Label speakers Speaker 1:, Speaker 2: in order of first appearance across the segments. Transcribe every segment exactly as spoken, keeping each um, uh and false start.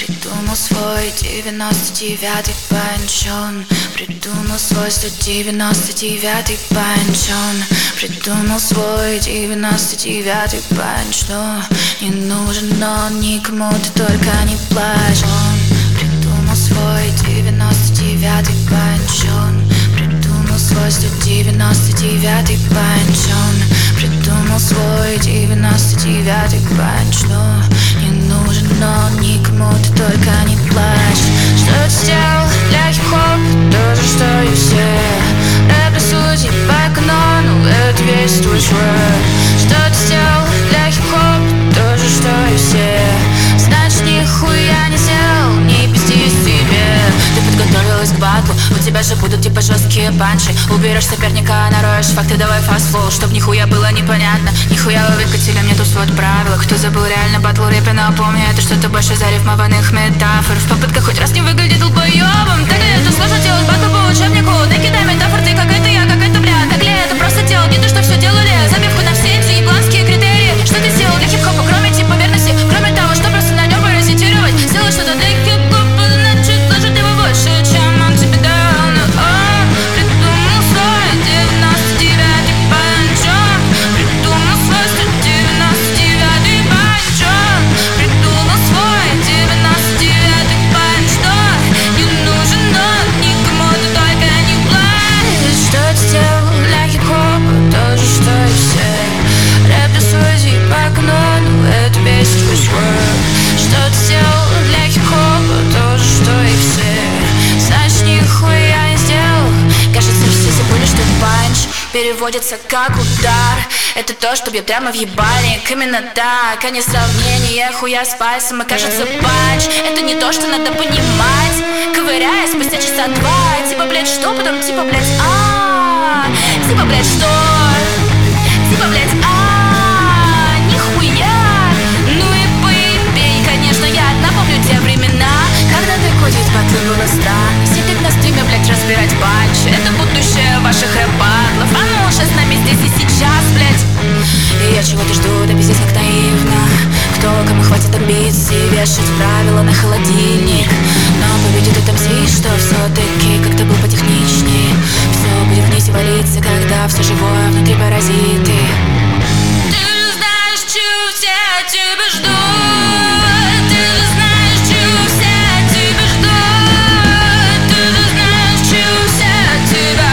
Speaker 1: Придумал свой девяносто девятый панчон. Придумал свой сто девяносто девятый панчон. Придумал свой девяносто девятый панч. Но не нужен он никому, ты только не плачь. Он придумал свой девяносто девятый панчон. Придумал свой сто девяносто девятый панчон. Придумал свой девяносто девятый панч. Но не нужен он никому, ты только не плачь. Что ты сделал для хип-хоп? То же, что и все. Рэп, судьи по канону, это весь твой швер. Что ты сделал для хип-хоп? То же, что и все. Значит, нихуя не сделал, не пизди себе. Ты подготовилась к батлу, у тебя же будут типа жесткие панчи. Уберешь соперника, нароешь факты, давай фастфол. Чтоб нихуя было непонятно, нихуя вы выкатили мне тут свод правила. Кто забыл реально батл рэпе, напомни, это что-то больше зарифмованных метафор. В попытках хоть раз не выглядит долбоёбом. Так ли это сложно делать батл по учебнику? Накидай метафор, ты как это, я как это, бля. Так ли это просто делать, не то, что все делали. Забивку на все эти ебланские критерии. Что ты сделал для хип-хопа, кроме типа верности? Кроме того, что просто на нем паразитировать. Сделай что-то для хип-хопа, значит, должен его больше, чем он тебе дал. Но он придумал свой девяносто девятый панчон. Придумал свой сто девяносто девятый панчон. Придумал свой девяносто девятый панч. Но не нужен он никому, ты только не плачь. Что ты сделал для хип-хопа? То же, что и все. Рэп для судей по канону, это весь твой свер. Что ты сделал для хип-хопа? То же, что и все. Значит, нихуя не сделал. Кажется, все забыли, что панч переводится как удар. Это то, что бьет прямо в ебальник. Именно так, а не сравнение хуя с пальцем. И кажется, панч это не то, что надо понимать. Ковыряя спустя часа два. Типа, блядь, что? Потом типа, блядь, а Типа, блядь, что? Типа, блядь, а нихуя. Ну и поебей, конечно, я напомню те времена, когда ты ходить батлы было странно. Сидеть на стриме, блядь, разбирать панч. Это будущее ваших рэп-батлов. А ну уже с нами здесь и сейчас, блядь. И я чего-то жду, да пиздец как наивно. Кто кому хватит амбиций вешать правила на холодильник. Но победит отомстить, что все-таки как-то был потехничнее. Все будет вниз и валиться, когда все живое внутри паразиты. Ты же знаешь, чего все от тебя ждут. Ты же знаешь, чего все от тебя ждут. Ты же знаешь, чего все от тебя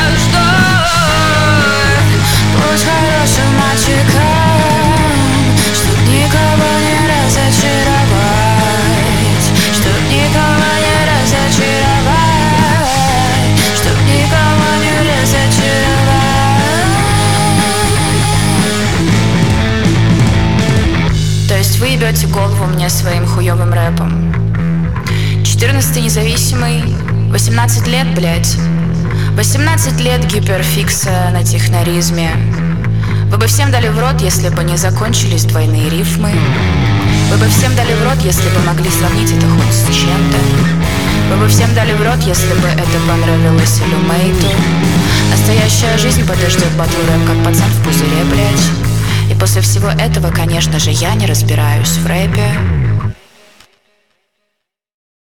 Speaker 1: ждут. Будь хорошим мальчиком, чтоб никого не разочаровать. Чтоб никого не разочаровать. Чтоб никого не разочаровать. То есть вы ебете голову мне своим хуёвым рэпом. четырнадцатый независимый, восемнадцать лет, блять. восемнадцать лет гиперфикса на технаризме. Вы бы всем дали в рот, если бы не закончились двойные рифмы. Вы бы всем дали в рот, если бы могли сравнить это хоть с чем-то. Вы бы всем дали в рот, если бы это понравилось Люмейту. Настоящая жизнь подождет батл рэп, как пацан в пузыре, блять. И после всего этого, конечно же, я не разбираюсь в рэпе.